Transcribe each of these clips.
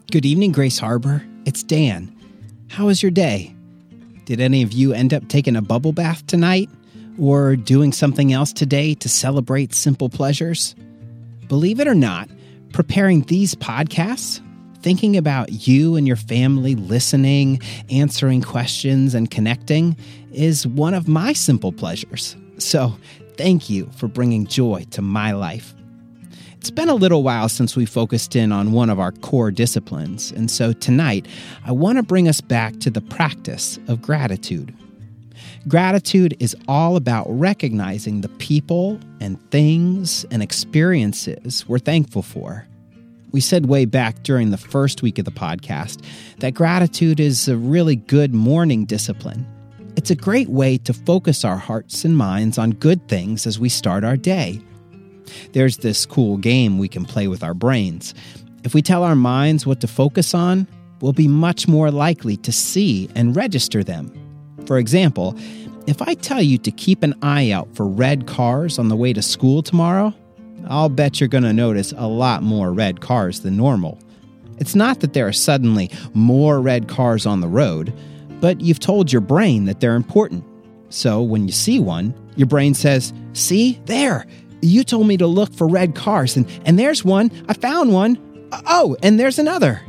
Good evening, Grace Harbor. It's Dan. How was your day? Did any of you end up taking a bubble bath tonight? Or doing something else today to celebrate simple pleasures? Believe it or not, preparing these podcasts, thinking about you and your family listening, answering questions, and connecting is one of my simple pleasures. So thank you for bringing joy to my life. It's been a little while since we focused in on one of our core disciplines, and so tonight I want to bring us back to the practice of gratitude. Gratitude is all about recognizing the people and things and experiences we're thankful for. We said way back during the first week of the podcast that gratitude is a really good morning discipline. It's a great way to focus our hearts and minds on good things as we start our day. There's this cool game we can play with our brains. If we tell our minds what to focus on, we'll be much more likely to see and register them. For example, if I tell you to keep an eye out for red cars on the way to school tomorrow, I'll bet you're going to notice a lot more red cars than normal. It's not that there are suddenly more red cars on the road, but you've told your brain that they're important. So when you see one, your brain says, "See, there! You told me to look for red cars, and there's one. I found one. Oh, and there's another."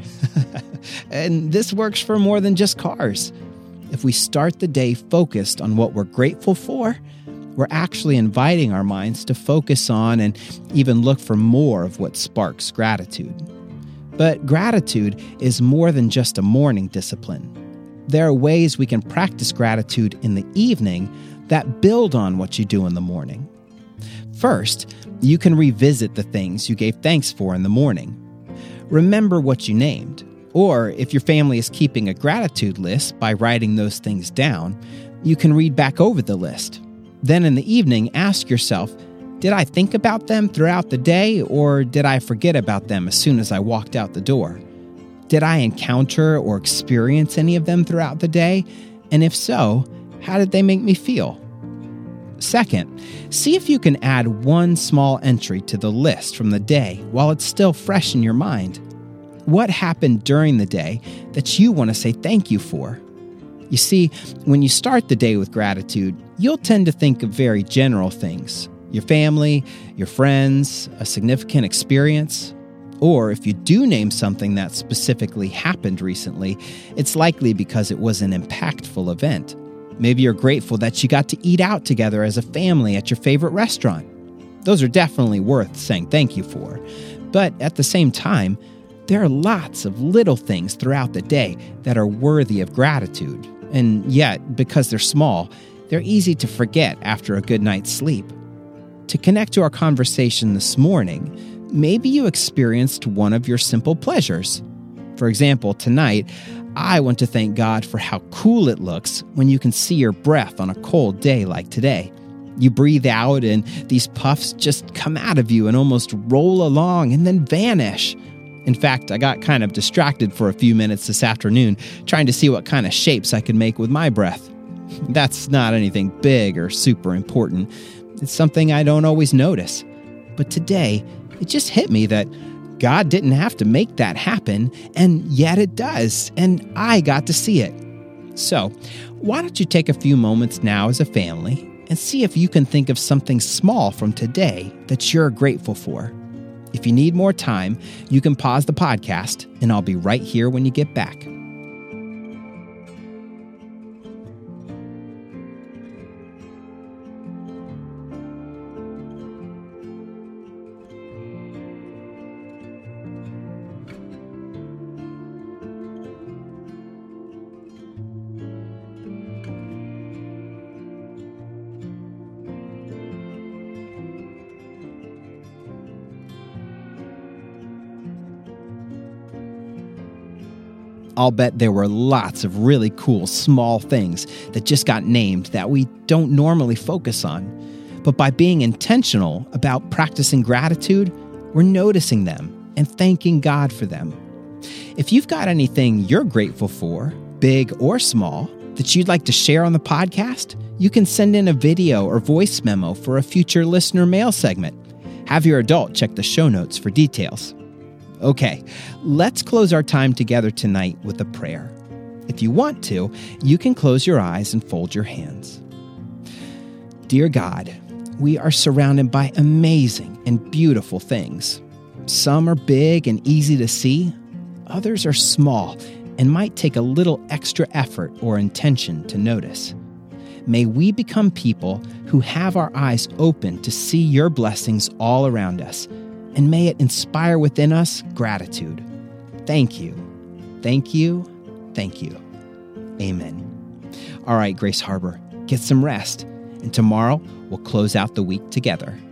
And this works for more than just cars. If we start the day focused on what we're grateful for, we're actually inviting our minds to focus on and even look for more of what sparks gratitude. But gratitude is more than just a morning discipline. There are ways we can practice gratitude in the evening that build on what you do in the morning. First, you can revisit the things you gave thanks for in the morning. Remember what you named, or if your family is keeping a gratitude list by writing those things down, you can read back over the list. Then in the evening, ask yourself, did I think about them throughout the day, or did I forget about them as soon as I walked out the door? Did I encounter or experience any of them throughout the day? And if so, how did they make me feel? Second, see if you can add one small entry to the list from the day while it's still fresh in your mind. What happened during the day that you want to say thank you for? You see, when you start the day with gratitude, you'll tend to think of very general things. Your family, your friends, a significant experience. Or if you do name something that specifically happened recently, it's likely because it was an impactful event. Maybe you're grateful that you got to eat out together as a family at your favorite restaurant. Those are definitely worth saying thank you for. But at the same time, there are lots of little things throughout the day that are worthy of gratitude. And yet, because they're small, they're easy to forget after a good night's sleep. To connect to our conversation this morning, maybe you experienced one of your simple pleasures. For example, tonight, I want to thank God for how cool it looks when you can see your breath on a cold day like today. You breathe out and these puffs just come out of you and almost roll along and then vanish. In fact, I got kind of distracted for a few minutes this afternoon trying to see what kind of shapes I could make with my breath. That's not anything big or super important. It's something I don't always notice. But today, it just hit me that God didn't have to make that happen, and yet it does, and I got to see it. So, why don't you take a few moments now as a family and see if you can think of something small from today that you're grateful for. If you need more time, you can pause the podcast, and I'll be right here when you get back. I'll bet there were lots of really cool small things that just got named that we don't normally focus on. But by being intentional about practicing gratitude, we're noticing them and thanking God for them. If you've got anything you're grateful for, big or small, that you'd like to share on the podcast, you can send in a video or voice memo for a future listener mail segment. Have your adult check the show notes for details. Okay, let's close our time together tonight with a prayer. If you want to, you can close your eyes and fold your hands. Dear God, we are surrounded by amazing and beautiful things. Some are big and easy to see. Others are small and might take a little extra effort or intention to notice. May we become people who have our eyes open to see your blessings all around us, and may it inspire within us gratitude. Thank you. Thank you. Thank you. Amen. All right, Grace Harbor, get some rest, and tomorrow we'll close out the week together.